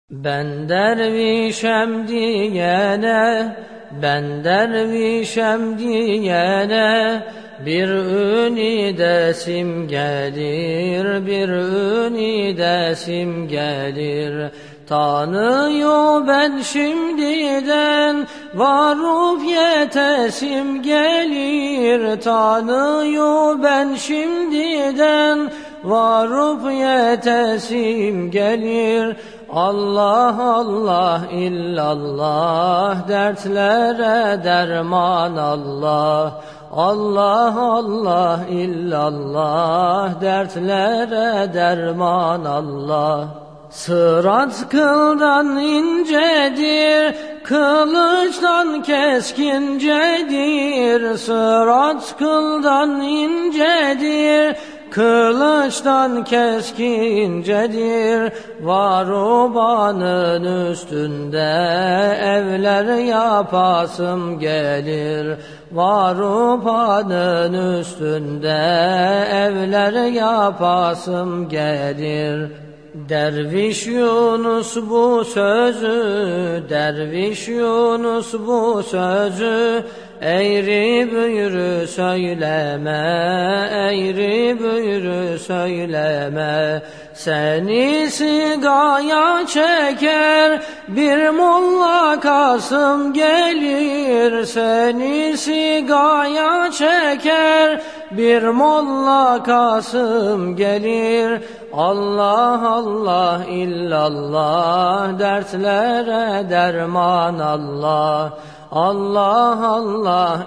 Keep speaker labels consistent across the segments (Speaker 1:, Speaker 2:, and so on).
Speaker 1: Ben dervişem diyene, ben dervişem diyene, bir ünidesim gelir, bir ünidesim gelir. Tanıyor ben şimdiden, varıp yetesim gelir. Tanıyor ben şimdiden, varıp yetesim gelir. Allah Allah illallah, dertlere derman Allah. Allah Allah illallah, dertlere derman Allah. Sırat kıldan incedir, kılıçtan keskincedir. Sırat kıldan incedir, kılıçtan keskincedir. Varubanın üstünde evler yapasım gelir. Varubanın üstünde evler yapasım gelir. Derviş Yunus bu sözü, derviş Yunus bu sözü, eğri büğrü söyleme, eğri büğrü söyleme. Seni sigaya çeker bir molla Kasım gelir. Seni sigaya çeker bir molla Kasım gelir. Allah Allah illallah, dertlere derman Allah. Allah Allah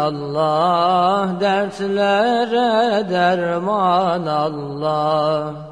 Speaker 1: illallah, dertlere derman Allah.